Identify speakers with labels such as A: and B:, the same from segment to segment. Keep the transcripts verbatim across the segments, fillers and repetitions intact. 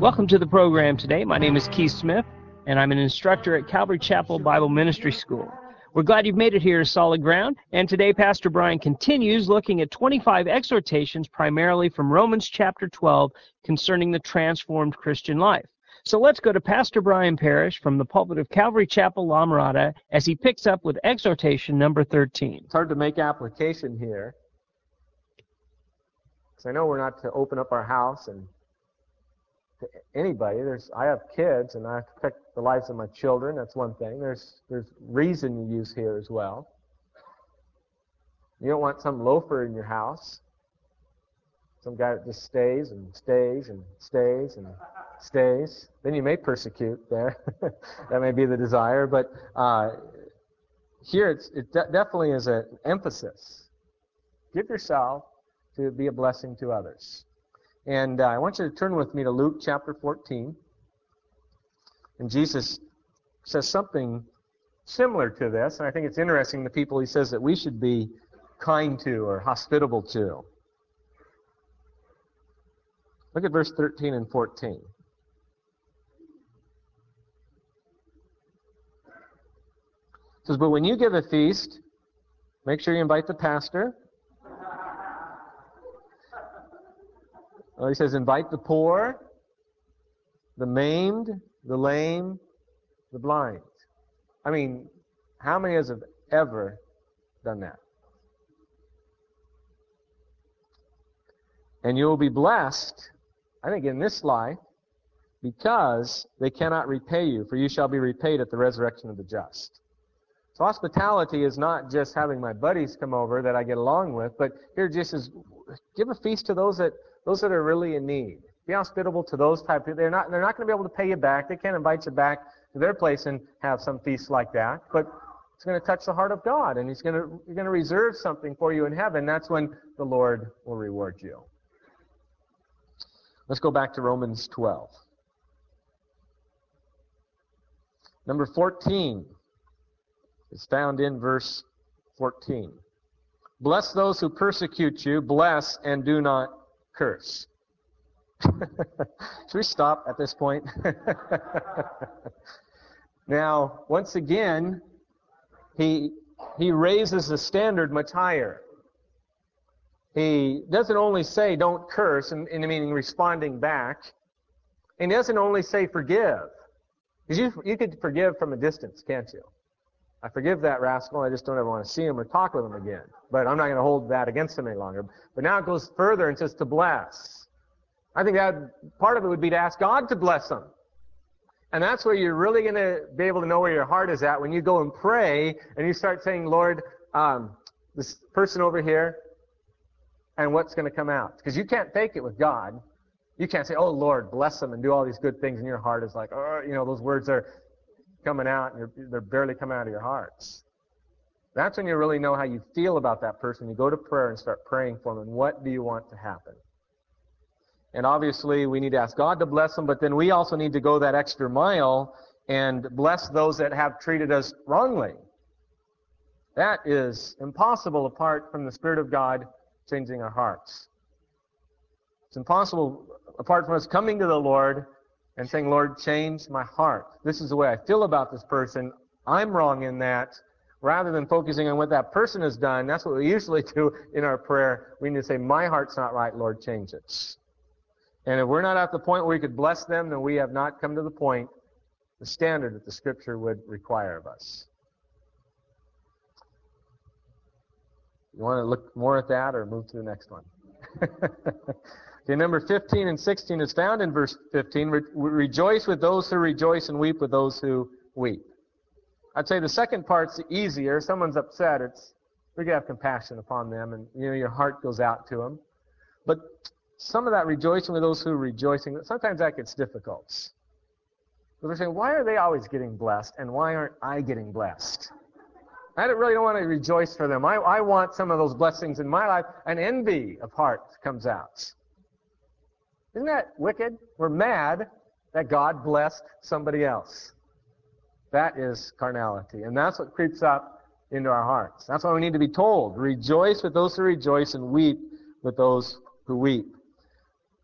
A: Welcome to the program today. My name is Keith Smith, and I'm an instructor at Calvary Chapel Bible Ministry School. We're glad you've made it here to solid ground, and today Pastor Brian continues looking at twenty-five exhortations primarily from Romans chapter twelve concerning the transformed Christian life. So let's go to Pastor Brian Parrish from the pulpit of Calvary Chapel, La Mirada, as he picks up with exhortation number thirteen.
B: It's hard to make application here, because I know we're not to open up our house and to anybody. There's, I have kids, and I have to protect the lives of my children. That's one thing. There's, there's reason you use here as well. You don't want some loafer in your house, some guy that just stays and stays and stays and stays. Then you may persecute there. That may be the desire. But uh, here it's, it de- definitely is an emphasis. Give yourself to be a blessing to others. And uh, I want you to turn with me to Luke chapter fourteen. And Jesus says something similar to this. And I think it's interesting, the people he says that we should be kind to or hospitable to. Look at verse thirteen and fourteen. It says, "But when you give a feast, make sure you invite the pastor." Well, he says, invite the poor, the maimed, the lame, the blind. I mean, how many of us have ever done that? And you will be blessed, I think, in this life, because they cannot repay you, for you shall be repaid at the resurrection of the just. So hospitality is not just having my buddies come over that I get along with, but here Jesus says, give a feast to those that those that are really in need. Be hospitable to those type of people. They're not they're not going to be able to pay you back. They can't invite you back to their place and have some feast like that. But it's going to touch the heart of God, and He's going to He's going to reserve something for you in heaven. That's when the Lord will reward you. Let's go back to Romans twelve. Number fourteen is found in verse fourteen. Bless those who persecute you, bless and do not curse. Should we stop at this point? Now, once again, he he raises the standard much higher. He doesn't only say don't curse, in, in meaning responding back. And he doesn't only say forgive. Because you, you could forgive from a distance, can't you? I forgive that rascal, I just don't ever want to see him or talk with him again. But I'm not going to hold that against him any longer. But now it goes further and says to bless. I think that part of it would be to ask God to bless them. And that's where you're really going to be able to know where your heart is at when you go and pray and you start saying, Lord, um, this person over here, and what's going to come out. Because you can't fake it with God. You can't say, oh, Lord, bless them and do all these good things, and your heart is like, oh, you know, those words are coming out, and you're, they're barely coming out of your hearts. That's when you really know how you feel about that person. You go to prayer and start praying for them. And what do you want to happen? And obviously, we need to ask God to bless them, but then we also need to go that extra mile and bless those that have treated us wrongly. That is impossible apart from the Spirit of God changing our hearts. It's impossible apart from us coming to the Lord and saying, Lord, change my heart. This is the way I feel about this person. I'm wrong in that. Rather than focusing on what that person has done, that's what we usually do in our prayer. We need to say, my heart's not right, Lord, change it. And if we're not at the point where we could bless them, then we have not come to the point, the standard that the Scripture would require of us. You want to look more at that or move to the next one? Okay, number fifteen and sixteen is found in verse fifteen. Re- rejoice with those who rejoice and weep with those who weep. I'd say the second part's easier. Someone's upset. It's we can have compassion upon them, and you know your heart goes out to them. But some of that rejoicing with those who are rejoicing, sometimes that gets difficult. But they're saying, why are they always getting blessed, and why aren't I getting blessed? I don't really don't want to rejoice for them. I, I want some of those blessings in my life, and envy of heart comes out. Isn't that wicked? We're mad that God blessed somebody else. That is carnality, and that's what creeps up into our hearts. That's why we need to be told, rejoice with those who rejoice and weep with those who weep.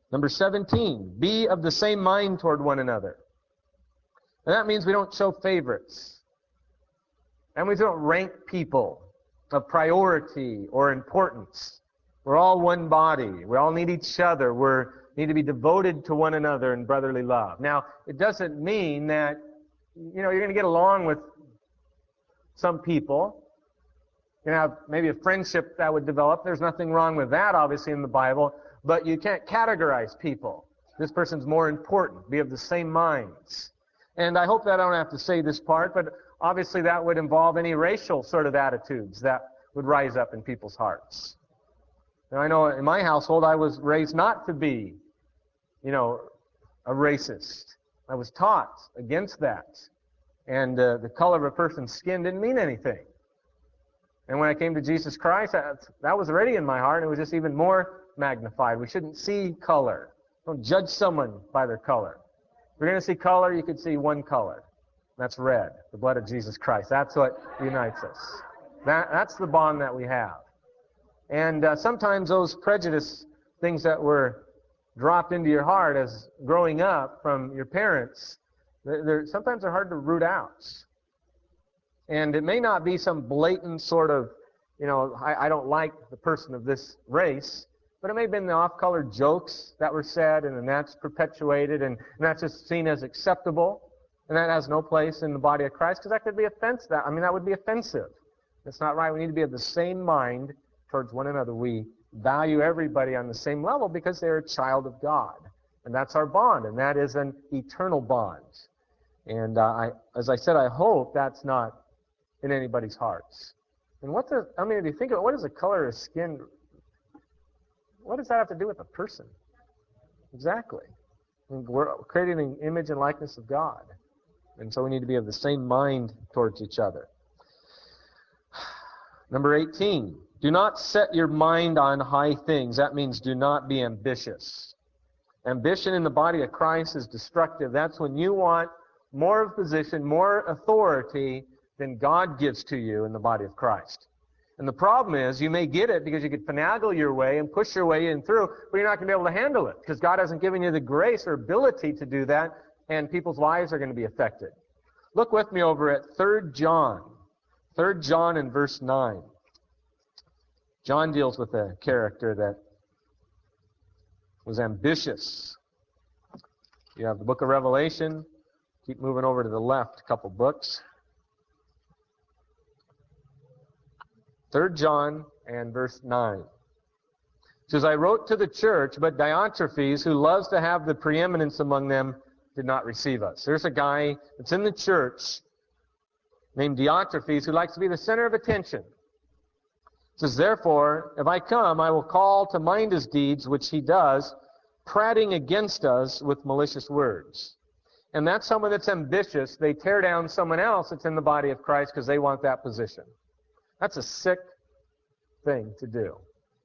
B: Number seventeen, be of the same mind toward one another. And that means we don't show favorites. That means we don't rank people of priority or importance. We're all one body. We all need each other. We need to be devoted to one another in brotherly love. Now, it doesn't mean that, you know, you're going to get along with some people. You're going to have maybe a friendship that would develop. There's nothing wrong with that, obviously, in the Bible. But you can't categorize people. This person's more important. Be of the same minds. And I hope that I don't have to say this part, but obviously that would involve any racial sort of attitudes that would rise up in people's hearts. Now, I know in my household I was raised not to be, you know, a racist. I was taught against that. And uh, the color of a person's skin didn't mean anything. And when I came to Jesus Christ, that, that was already in my heart, and it was just even more magnified. We shouldn't see color. Don't judge someone by their color. If you're going to see color, you could see one color. That's red, the blood of Jesus Christ. That's what unites us. That, that's the bond that we have. And uh, sometimes those prejudice things that were dropped into your heart as growing up from your parents, they're, they're, sometimes they're hard to root out. And it may not be some blatant sort of, you know, I, I don't like the person of this race, but it may have been the off-color jokes that were said, and then that's perpetuated, and, and that's just seen as acceptable, and that has no place in the body of Christ, because that could be offensive. I mean, that would be offensive. That's not right. We need to be of the same mind towards one another. We value everybody on the same level because they're a child of God. And that's our bond, and that is an eternal bond. And uh, I, as I said, I hope that's not in anybody's hearts. And what the, I mean, if you think of it, what is the color of skin? What does that have to do with a person? Exactly. I mean, we're creating an image and likeness of God. And so we need to be of the same mind towards each other. Number eighteen, do not set your mind on high things. That means do not be ambitious. Ambition in the body of Christ is destructive. That's when you want more of position, more authority than God gives to you in the body of Christ. And the problem is, you may get it because you could finagle your way and push your way in through, but you're not going to be able to handle it because God hasn't given you the grace or ability to do that, and people's lives are going to be affected. Look with me over at Third John. Third John in verse nine. John deals with a character that was ambitious. You have the book of Revelation. Keep moving over to the left, a couple books. Third John and verse nine. It says, I wrote to the church, but Diotrephes, who loves to have the preeminence among them, did not receive us. There's a guy that's in the church named Diotrephes who likes to be the center of attention. It says, therefore, if I come, I will call to mind his deeds, which he does, prating against us with malicious words. And that's someone that's ambitious. They tear down someone else that's in the body of Christ because they want that position. That's a sick thing to do.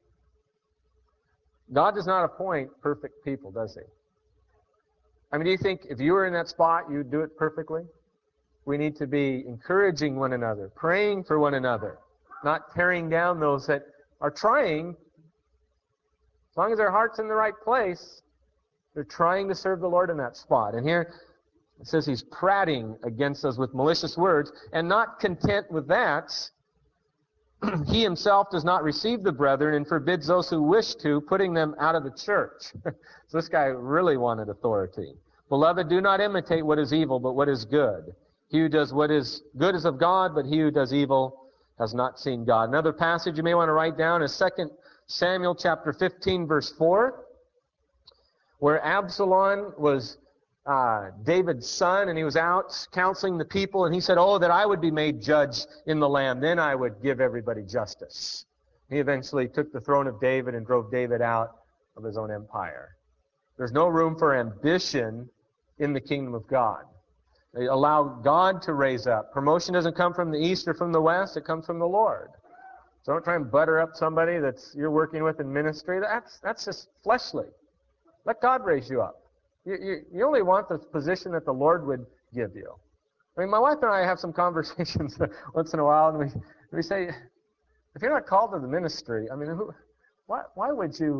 B: God does not appoint perfect people, does he? I mean, do you think if you were in that spot, you'd do it perfectly? We need to be encouraging one another, praying for one another, not tearing down those that are trying. As long as their heart's in the right place, they're trying to serve the Lord in that spot. And here it says he's prating against us with malicious words, and not content with that, he himself does not receive the brethren and forbids those who wish to, putting them out of the church. So this guy really wanted authority. Beloved, do not imitate what is evil, but what is good. He who does what is good is of God, but he who does evil has not seen God. Another passage you may want to write down is Second Samuel chapter fifteen, verse four, where Absalom was Uh, David's son, and he was out counseling the people, and he said, oh, that I would be made judge in the land, then I would give everybody justice. He eventually took the throne of David and drove David out of his own empire. There's no room for ambition in the kingdom of God. They allow God to raise up. Promotion doesn't come from the east or from the west, it comes from the Lord. So don't try and butter up somebody that's you're working with in ministry. That's, that's just fleshly. Let God raise you up. You, you, you only want the position that the Lord would give you. I mean, my wife and I have some conversations once in a while, and we, we say, if you're not called to the ministry, I mean, who, why, why would you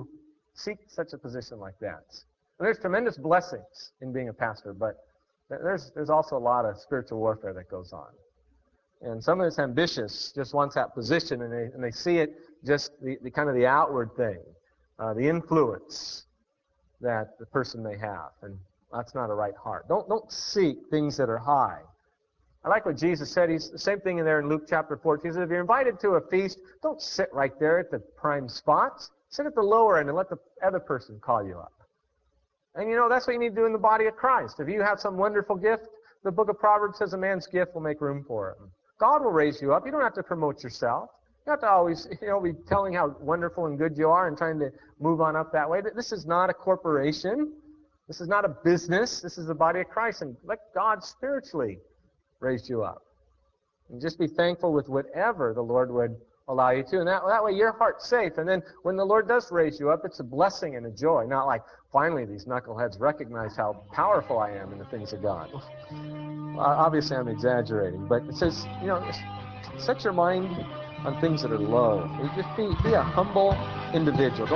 B: Seek such a position like that. And there's tremendous blessings in being a pastor, but there's there's also a lot of spiritual warfare that goes on. And some of it's ambitious, just wants that position, and they and they see it just the, the kind of the outward thing, uh, the influence that the person may have, and that's not a right heart. Don't don't seek things that are high. I like what Jesus said. He's the same thing in there in Luke chapter fourteen. He said, if you're invited to a feast, don't sit right there at the prime spots. Sit at the lower end and let the other person call you up. And you know, that's what you need to do in the body of Christ. If you have some wonderful gift, the book of Proverbs says a man's gift will make room for him. God will raise you up. You don't have to promote yourself. You don't have to always, you know, be telling how wonderful and good you are and trying to move on up that way. This is not a corporation. This is not a business. This is the body of Christ. And let God spiritually raise you up. And just be thankful with whatever the Lord would allow you to. And that, that way your heart's safe. And then when the Lord does raise you up, it's a blessing and a joy. Not like, finally, these knuckleheads recognize how powerful I am in the things of God. Well, obviously, I'm exaggerating. But it says, you know, set your mind on things that are low. You just be, be a humble individual. Don't